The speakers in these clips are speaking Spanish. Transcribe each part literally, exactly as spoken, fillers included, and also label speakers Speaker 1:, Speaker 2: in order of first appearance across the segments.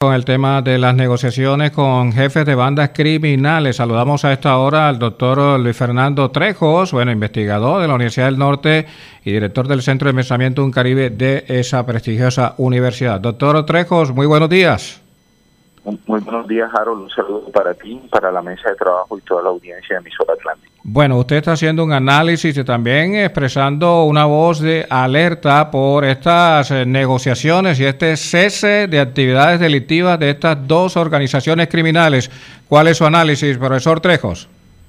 Speaker 1: Con el tema de las negociaciones con jefes de bandas criminales. Saludamos a esta hora al doctor Luis Fernando Trejos, bueno, investigador de la Universidad del Norte y director del Centro de Pensamiento Un Caribe de esa prestigiosa universidad. Doctor Trejos, muy buenos días.
Speaker 2: Muy buenos días, Harold. Un saludo para ti, para la mesa de trabajo y toda la audiencia de Emisora Atlántico.
Speaker 1: Bueno, usted está haciendo un análisis y también expresando una voz de alerta por estas eh, negociaciones y este cese de actividades delictivas de estas dos organizaciones criminales. ¿Cuál es su análisis, profesor Trejos?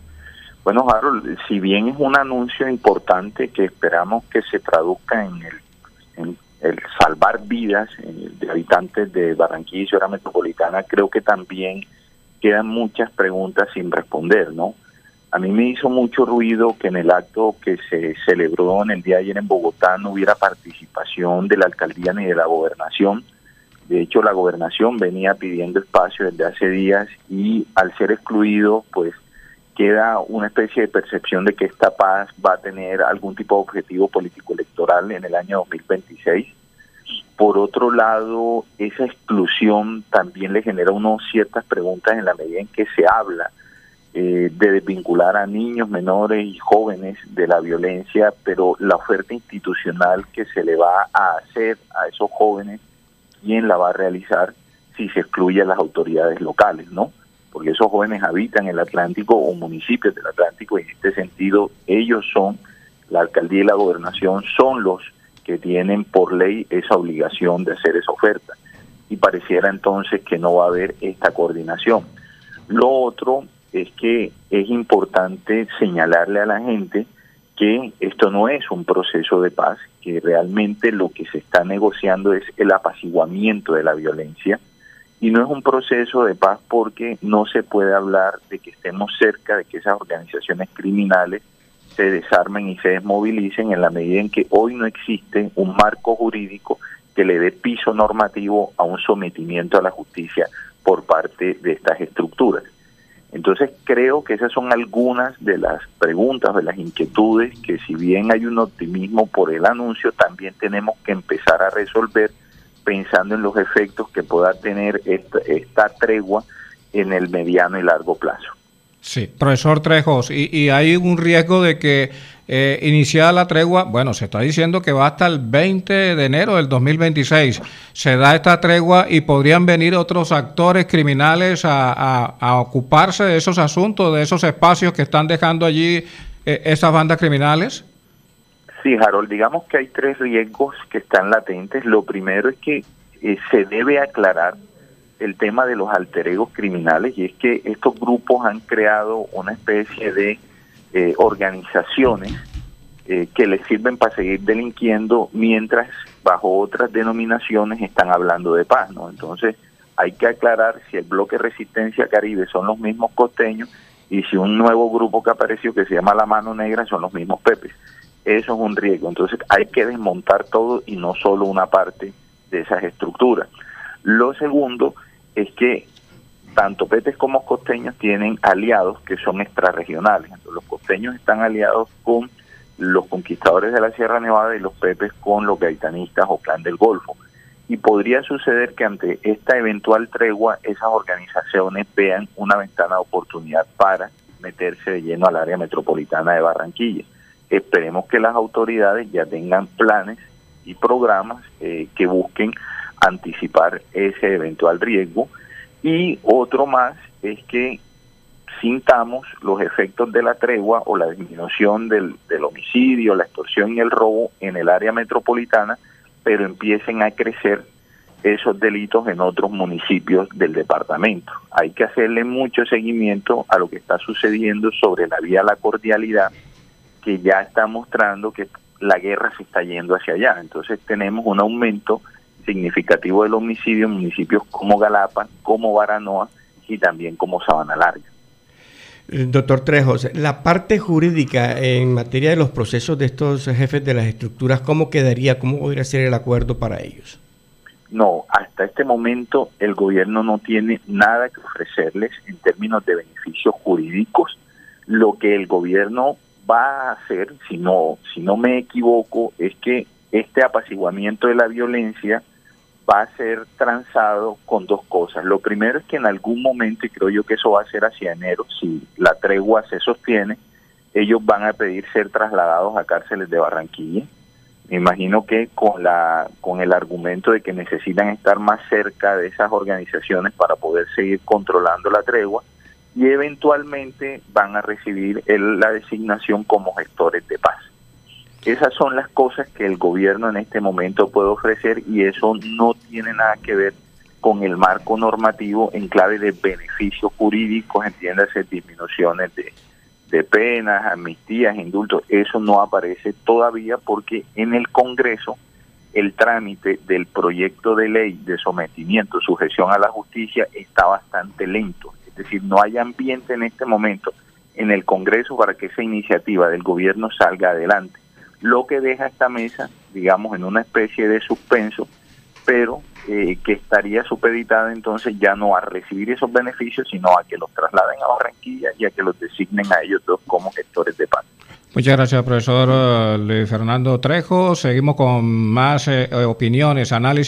Speaker 2: Bueno, Harold, si bien es un anuncio importante que esperamos que se traduzca en el, en el salvar vidas de habitantes de Barranquilla y Ciudad Metropolitana, creo que también quedan muchas preguntas sin responder, ¿no? A mí me hizo mucho ruido que en el acto que se celebró en el día de ayer en Bogotá no hubiera participación de la alcaldía ni de la gobernación. De hecho, la gobernación venía pidiendo espacio desde hace días y al ser excluido, pues queda una especie de percepción de que esta paz va a tener algún tipo de objetivo político electoral en el año dos mil veintiséis. Por otro lado, esa exclusión también le genera unas ciertas preguntas en la medida en que se habla eh, de desvincular a niños, menores y jóvenes de la violencia, pero la oferta institucional que se le va a hacer a esos jóvenes, ¿quién la va a realizar si se excluye a las autoridades locales, no? Porque esos jóvenes habitan el Atlántico o municipios del Atlántico y en este sentido ellos son, la alcaldía y la gobernación son los que tienen por ley esa obligación de hacer esa oferta y pareciera entonces que no va a haber esta coordinación. Lo otro es que es importante señalarle a la gente que esto no es un proceso de paz, que realmente lo que se está negociando es el apaciguamiento de la violencia. Y no es un proceso de paz porque no se puede hablar de que estemos cerca de que esas organizaciones criminales se desarmen y se desmovilicen en la medida en que hoy no existe un marco jurídico que le dé piso normativo a un sometimiento a la justicia por parte de estas estructuras. Entonces creo que esas son algunas de las preguntas, de las inquietudes que si bien hay un optimismo por el anuncio, también tenemos que empezar a resolver pensando en los efectos que pueda tener esta, esta tregua en el mediano y largo plazo.
Speaker 1: Sí, profesor Trejos, y, y hay un riesgo de que eh, iniciada la tregua, bueno, se está diciendo que va hasta el veinte de enero del dos mil veintiséis, se da esta tregua y podrían venir otros actores criminales a, a, a ocuparse de esos asuntos, de esos espacios que están dejando allí eh, esas bandas criminales.
Speaker 2: Sí, Harold, digamos que hay tres riesgos que están latentes. Lo primero es que eh, se debe aclarar el tema de los alter egos criminales, y es que estos grupos han creado una especie de eh, organizaciones eh, que les sirven para seguir delinquiendo mientras bajo otras denominaciones están hablando de paz, ¿no? Entonces hay que aclarar si el bloque Resistencia Caribe son los mismos costeños y si un nuevo grupo que apareció que se llama La Mano Negra son los mismos pepes. Eso es un riesgo. Entonces hay que desmontar todo y no solo una parte de esas estructuras. Lo segundo es que tanto pepes como costeños tienen aliados que son extrarregionales. Entonces, los costeños están aliados con los conquistadores de la Sierra Nevada y los pepes con los gaitanistas o Clan del Golfo. Y podría suceder que ante esta eventual tregua esas organizaciones vean una ventana de oportunidad para meterse de lleno al área metropolitana de Barranquilla. Esperemos que las autoridades ya tengan planes y programas eh, que busquen anticipar ese eventual riesgo. Y otro más es que sintamos los efectos de la tregua o la disminución del, del homicidio, la extorsión y el robo en el área metropolitana, pero empiecen a crecer esos delitos en otros municipios del departamento. Hay que hacerle mucho seguimiento a lo que está sucediendo sobre la vía de la cordialidad, que ya está mostrando que la guerra se está yendo hacia allá. Entonces tenemos un aumento significativo del homicidio en municipios como Galapa, como Baranoa y también como Sabana Larga.
Speaker 3: Doctor Trejos, la parte jurídica en materia de los procesos de estos jefes de las estructuras, ¿cómo quedaría? ¿Cómo podría ser el acuerdo para ellos?
Speaker 2: No, hasta este momento el gobierno no tiene nada que ofrecerles en términos de beneficios jurídicos. Lo que el gobierno va a hacer, si no, si no me equivoco, es que este apaciguamiento de la violencia va a ser transado con dos cosas. Lo primero es que en algún momento, y creo yo que eso va a ser hacia enero, si la tregua se sostiene, ellos van a pedir ser trasladados a cárceles de Barranquilla. Me imagino que con la con el argumento de que necesitan estar más cerca de esas organizaciones para poder seguir controlando la tregua, y eventualmente van a recibir el, la designación como gestores de paz. Esas son las cosas que el gobierno en este momento puede ofrecer, y eso no tiene nada que ver con el marco normativo en clave de beneficios jurídicos, entiéndase, disminuciones de, de penas, amnistías, indultos. Eso no aparece todavía porque en el Congreso el trámite del proyecto de ley de sometimiento, sujeción a la justicia, está bastante lento. Es decir, no hay ambiente en este momento en el Congreso para que esa iniciativa del gobierno salga adelante, lo que deja esta mesa, digamos, en una especie de suspenso, pero eh, que estaría supeditada entonces ya no a recibir esos beneficios, sino a que los trasladen a Barranquilla y a que los designen a ellos dos como gestores de paz.
Speaker 1: Muchas gracias, profesor Luis Fernando Trejo. Seguimos con más eh, opiniones, análisis.